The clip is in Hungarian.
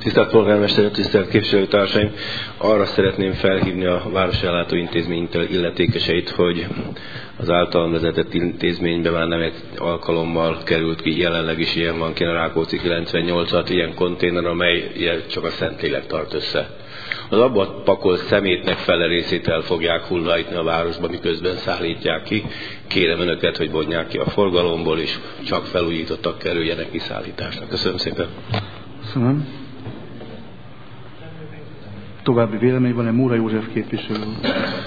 Tisztelt polgármester, tisztelt képviselőtársaim! Arra szeretném felhívni a Városellátó Intézmény illetékeseit, hogy az általam vezetett intézménybe már nem egy alkalommal került ki, jelenleg is ilyen van ki a Rákóczi 98-at, ilyen konténer, amely csak a Szentlélek tart össze. Az abban pakolt szemétnek fele részét el fogják hullájtni a városba, miközben szállítják ki. Kérem önöket, hogy vonják ki a forgalomból, és csak felújítottak kerüljenek kiszállításnak. Köszönöm szépen. Köszönöm. További vélemény van-e? Múra József képviselő.